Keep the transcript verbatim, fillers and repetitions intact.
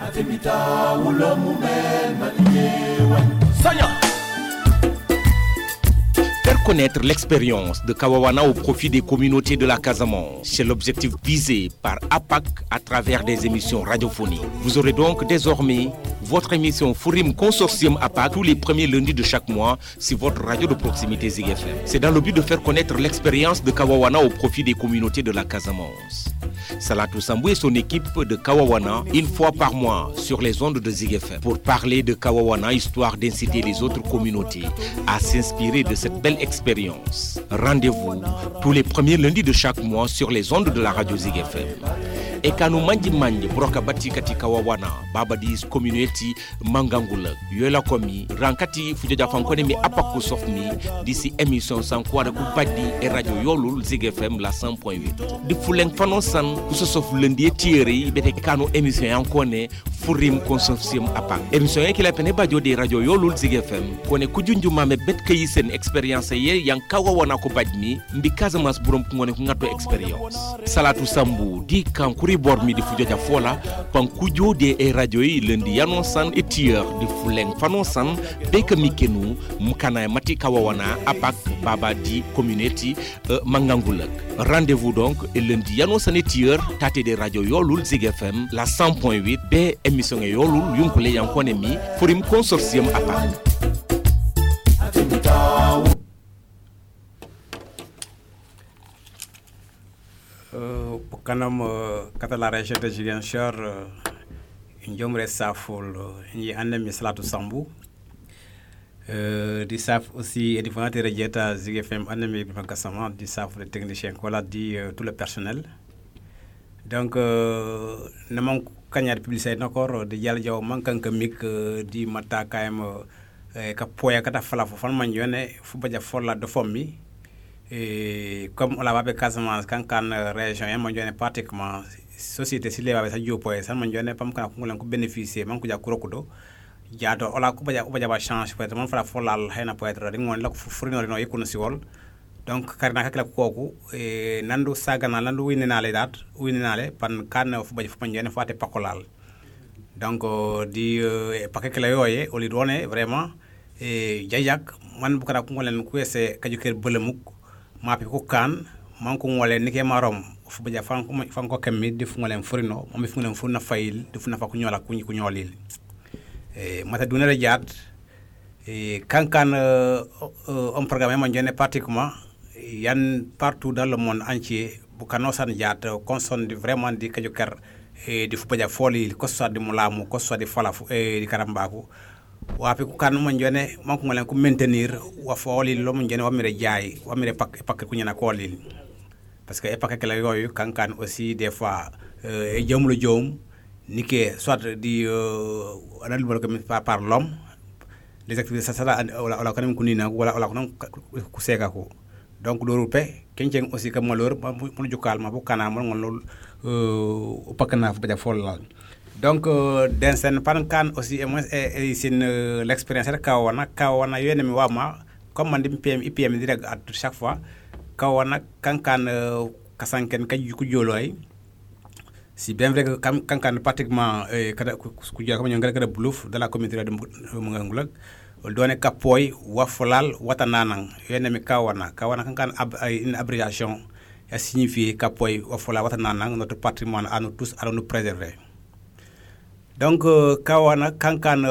Faire connaître l'expérience de Kawawana au profit des communautés de la Casamance, c'est l'objectif visé par A P A C à travers des émissions radiophoniques. Vous aurez donc désormais votre émission Forum Consortium A P A C tous les premiers lundis de chaque mois sur votre radio de proximité Zig F M. C'est dans le but de faire connaître l'expérience de Kawawana au profit des communautés de la Casamance. Salatou Sambou et son équipe de Kawawana une fois par mois sur les ondes de Zig F M pour parler de Kawawana, histoire d'inciter les autres communautés à s'inspirer de cette belle expérience. Rendez-vous tous les premiers lundis de chaque mois sur les ondes de la radio Zig F M. Et quand nous mangi mangi broka bati kati Kawawana babadis community mangangula yola komi rankati fujaja fankone mi apako sofmi d'ici émission sans quoi de kupadi et radio yolul Zig F M la cent point huit di fulen fanon san kuso sof lundi tieri bete kanu émission yankone Forum Consortium A P A C émission yake la pene bajo de radio yolul Zig F M kone kujunju mame bet kayi sen expérience ye yang Kawawana ko badmi mbi Casamance burom ngone ko ngato expérience Salatou Sambou di kankuri bormi di fujoja fola pankujo de e radio yi lundi yanonsan et tier di fuleng fanonsan beka mikenu mukana mati Kawawana A P A C baba di community uh, mangangulak. Rendez-vous donc et lundi yanonsan et tier tate de radio yolul Zig F M la cent point huit be émission yolul yunkule yankone mi Forum Consortium A P A C. Pour kanam kata la région de Ziguinchor njomre safol ni andami Salatou Sambou di saf aussi édificateur radiata Zig F M andami Gassama di saf le technicien voilà di tout le personnel donc namon kanyar publicité nakor di yalla jaw mankan kamik di mata kayam ka poya kata fala fo fan man yone fu baja folla de fommi. Et comme on l'a vu Casamance quand quand région ya manjone pratiquement société si lewa sa jopo sa manjone pam kana ko nglan ko bénéficier man ko ja kurokudo jaado ola ko baja baja ba change peut être man fala folal hayna peut être ring won la ko furino no yekuno si wol donc karina kakla koku e nandu sagana nandu winina le dat winina le pan kan fu baja fu manjone faté pakolal donc di pakekla yoye oli doné vraiment e jayak man bu kana ko nglan ko ese kajuker belemuk mapi ko kan man ko ngole nike marom fu baja fan ko fan ko kemmi def ngolem furino mo fi ngolem fu na fayil def na fa ko ñola ko ko ñolil e mata duna la jaat e kan kan on programme man jone pratiquement yan partout dans le monde entier bu kano san jaat consonne vraiment di kaju ker e di fu baja foli ko soit di mulamu ko soit di fala e di karambako wapi ko kan mon jone man ko ngalen ko maintenir wa foli lo mon jone wa mire jaay wa mire pak pak ko nyana ko lil parce que e pak kala yoyu kan kan aussi des fois e jomlo jom nike soit di anal bol ko par par l'homme les activités ça ça wala wala kanam ko ni na wala wala ko ko sega ko donc do rupe kenceng aussi comme malheur mo jukal ma bu kana mo ngol euh pakana fa baja folal. Donc euh, dans cette pancan aussi et moi c'est l'expérience de Kawana Kawana yene mi wama comme man dim P M I P M direct à chaque fois Kawana kankan kasanken ka ku joloy si bien vrai que kankan pratiquement kada ku jolo ko ngara kada bluff de la communauté de Mangangulak donné kapoy wafolal watananang yene mi Kawana Kawana kankan ab, une abréviation a signifié kapoy wafolal watananang notre patrimoine à nous tous à nous préserver. Donc, euh, Kawana, Kankan,